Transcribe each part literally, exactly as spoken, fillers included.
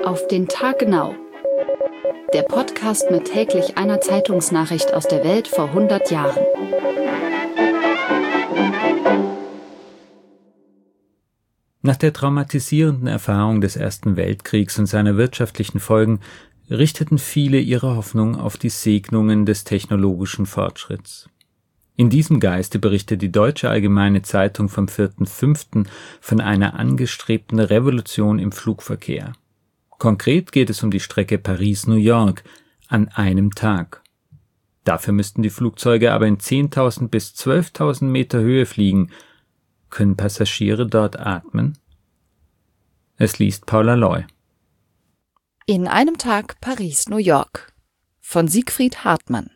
Auf den Tag genau. Der Podcast mit täglich einer Zeitungsnachricht aus der Welt vor hundert Jahren. Nach der traumatisierenden Erfahrung des Ersten Weltkriegs und seiner wirtschaftlichen Folgen richteten viele ihre Hoffnung auf die Segnungen des technologischen Fortschritts. In diesem Geiste berichtet die Deutsche Allgemeine Zeitung vom vierten fünften von einer angestrebten Revolution im Flugverkehr. Konkret geht es um die Strecke Paris-New York an einem Tag. Dafür müssten die Flugzeuge aber in zehntausend bis zwölftausend Meter Höhe fliegen. Können Passagiere dort atmen? Es liest Paula Loy. In einem Tag Paris-New York von Siegfried Hartmann.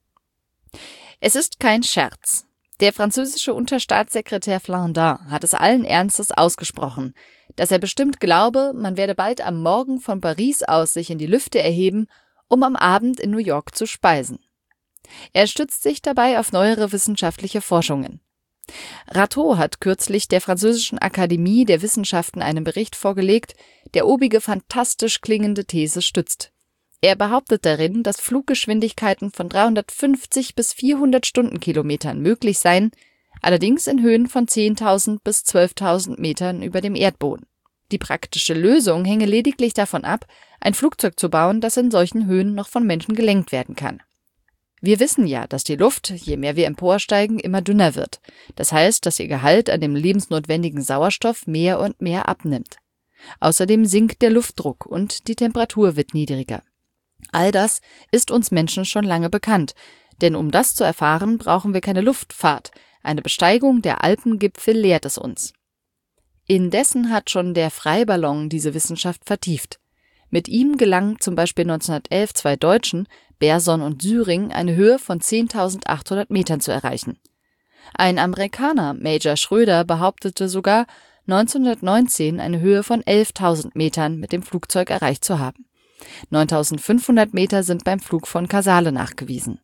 Es ist kein Scherz. Der französische Unterstaatssekretär Flandin hat es allen Ernstes ausgesprochen, dass er bestimmt glaube, man werde bald am Morgen von Paris aus sich in die Lüfte erheben, um am Abend in New York zu speisen. Er stützt sich dabei auf neuere wissenschaftliche Forschungen. Rateau hat kürzlich der französischen Akademie der Wissenschaften einen Bericht vorgelegt, der obige fantastisch klingende These stützt. Er behauptet darin, dass Fluggeschwindigkeiten von dreihundertfünfzig bis vierhundert Stundenkilometern möglich seien, allerdings in Höhen von zehntausend bis zwölftausend Metern über dem Erdboden. Die praktische Lösung hänge lediglich davon ab, ein Flugzeug zu bauen, das in solchen Höhen noch von Menschen gelenkt werden kann. Wir wissen ja, dass die Luft, je mehr wir emporsteigen, immer dünner wird. Das heißt, dass ihr Gehalt an dem lebensnotwendigen Sauerstoff mehr und mehr abnimmt. Außerdem sinkt der Luftdruck und die Temperatur wird niedriger. All das ist uns Menschen schon lange bekannt, denn um das zu erfahren, brauchen wir keine Luftfahrt. Eine Besteigung der Alpengipfel lehrt es uns. Indessen hat schon der Freiballon diese Wissenschaft vertieft. Mit ihm gelangen zum Beispiel neunzehnhundertelf zwei Deutschen, Berson und Syring, eine Höhe von zehntausendachthundert Metern zu erreichen. Ein Amerikaner, Major Schröder, behauptete sogar, neunzehnhundertneunzehn eine Höhe von elftausend Metern mit dem Flugzeug erreicht zu haben. neuntausendfünfhundert Meter sind beim Flug von Casale nachgewiesen.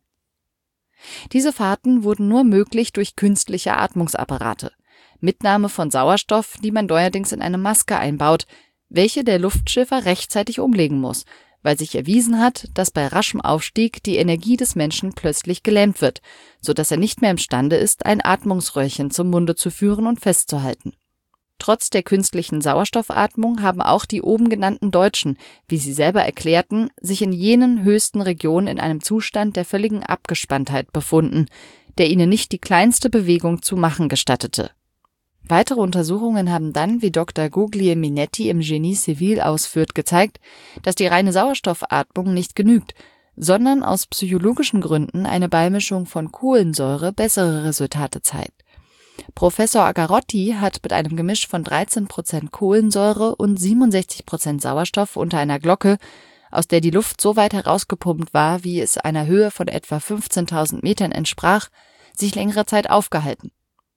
Diese Fahrten wurden nur möglich durch künstliche Atmungsapparate, Mitnahme von Sauerstoff, die man neuerdings in eine Maske einbaut, welche der Luftschiffer rechtzeitig umlegen muss, weil sich erwiesen hat, dass bei raschem Aufstieg die Energie des Menschen plötzlich gelähmt wird, sodass er nicht mehr imstande ist, ein Atmungsröhrchen zum Munde zu führen und festzuhalten. Trotz der künstlichen Sauerstoffatmung haben auch die oben genannten Deutschen, wie sie selber erklärten, sich in jenen höchsten Regionen in einem Zustand der völligen Abgespanntheit befunden, der ihnen nicht die kleinste Bewegung zu machen gestattete. Weitere Untersuchungen haben dann, wie Doktor Guglielminetti im Génie Civil ausführt, gezeigt, dass die reine Sauerstoffatmung nicht genügt, sondern aus psychologischen Gründen eine Beimischung von Kohlensäure bessere Resultate zeigt. Professor Agarotti hat mit einem Gemisch von dreizehn Prozent Kohlensäure und siebenundsechzig Prozent Sauerstoff unter einer Glocke, aus der die Luft so weit herausgepumpt war, wie es einer Höhe von etwa fünfzehntausend Metern entsprach, sich längere Zeit aufgehalten.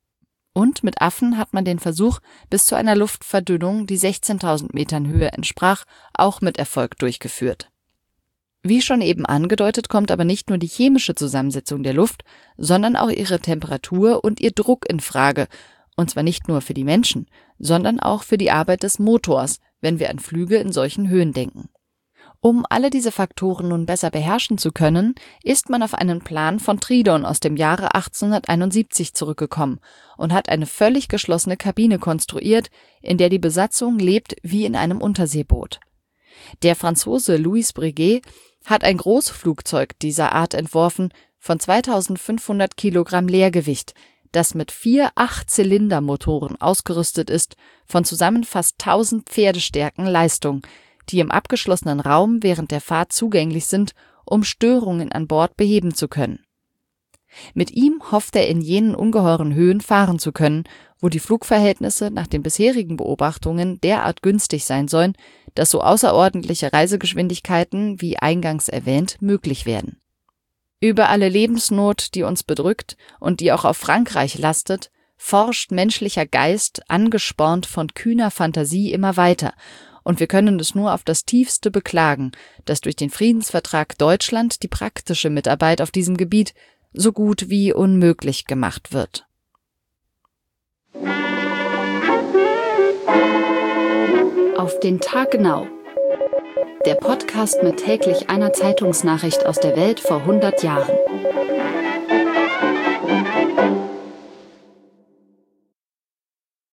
Und mit Affen hat man den Versuch bis zu einer Luftverdünnung, die sechzehntausend Metern Höhe entsprach, auch mit Erfolg durchgeführt. Wie schon eben angedeutet, kommt aber nicht nur die chemische Zusammensetzung der Luft, sondern auch ihre Temperatur und ihr Druck in Frage, und zwar nicht nur für die Menschen, sondern auch für die Arbeit des Motors, wenn wir an Flüge in solchen Höhen denken. Um alle diese Faktoren nun besser beherrschen zu können, ist man auf einen Plan von Tridon aus dem Jahre achtzehnhunderteinundsiebzig zurückgekommen und hat eine völlig geschlossene Kabine konstruiert, in der die Besatzung lebt wie in einem Unterseeboot. Der Franzose Louis Breguet hat ein Großflugzeug dieser Art entworfen, von zweitausendfünfhundert Kilogramm Leergewicht, das mit vier Acht-Zylinder-Motoren ausgerüstet ist, von zusammen fast tausend Pferdestärken Leistung, die im abgeschlossenen Raum während der Fahrt zugänglich sind, um Störungen an Bord beheben zu können. Mit ihm hofft er in jenen ungeheuren Höhen fahren zu können, wo die Flugverhältnisse nach den bisherigen Beobachtungen derart günstig sein sollen, dass so außerordentliche Reisegeschwindigkeiten, wie eingangs erwähnt, möglich werden. Über alle Lebensnot, die uns bedrückt und die auch auf Frankreich lastet, forscht menschlicher Geist, angespornt von kühner Fantasie, immer weiter, und wir können es nur auf das Tiefste beklagen, dass durch den Friedensvertrag Deutschland die praktische Mitarbeit auf diesem Gebiet so gut wie unmöglich gemacht wird. Auf den Tag genau. Der Podcast mit täglich einer Zeitungsnachricht aus der Welt vor hundert Jahren.